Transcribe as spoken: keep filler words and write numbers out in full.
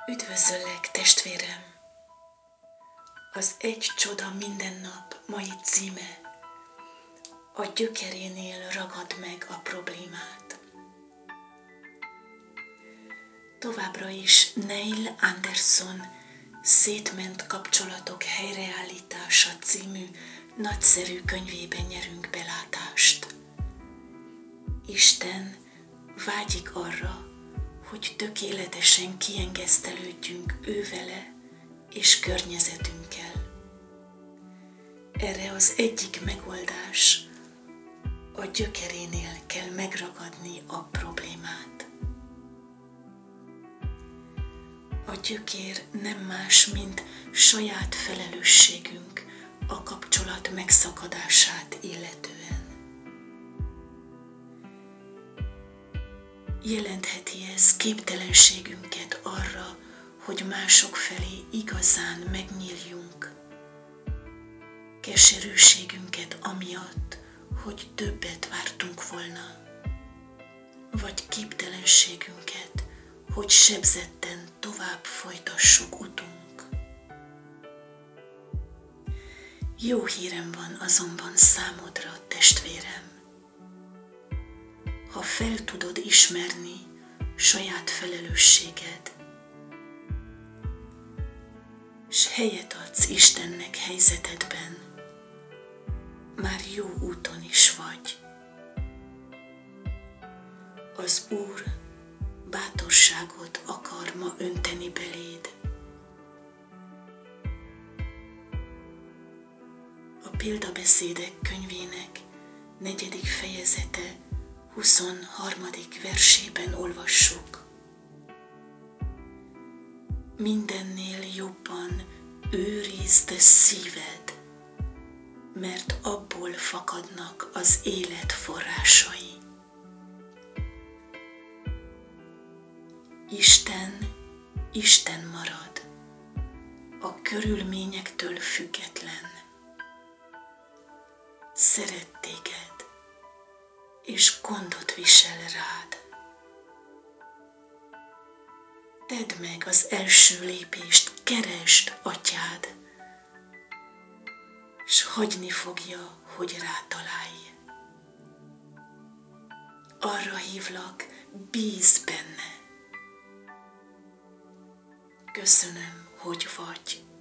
Üdvözöllek, testvérem! Az Egy csoda minden nap mai címe: a gyökerénél ragad meg a problémát. Továbbra is Neil Anderson Szétment kapcsolatok helyreállítása című nagyszerű könyvében nyerünk belátást. Isten vágyik arra, hogy tökéletesen kiengesztelődjünk ővele és környezetünkkel. Erre az egyik megoldás: a gyökerénél kell megragadni a problémát. A gyökér nem más, mint saját felelősségünk a kapcsolat megszakadását illetően. Jelentheti ez képtelenségünket arra, hogy mások felé igazán megnyíljunk, keserűségünket amiatt, hogy többet vártunk volna, vagy képtelenségünket, hogy sebzetten tovább folytassuk utunk. Jó hírem van azonban számodra, testvérem. Ha fel tudod ismerni saját felelősséged, s helyet adsz Istennek helyzetedben, már jó úton is vagy. Az Úr bátorságot akar ma önteni beléd. A Példabeszédek könyvének negyedik fejezete huszonharmadik versében olvassuk: mindennél jobban őrizd szíved, mert abból fakadnak az élet forrásai. Isten, Isten marad, a körülményektől független. Szeret téged, és gondot visel rád. Tedd meg az első lépést, keresd atyád, s hagyni fogja, hogy rátalálj. Arra hívlak, bízz benne. Köszönöm, hogy vagy.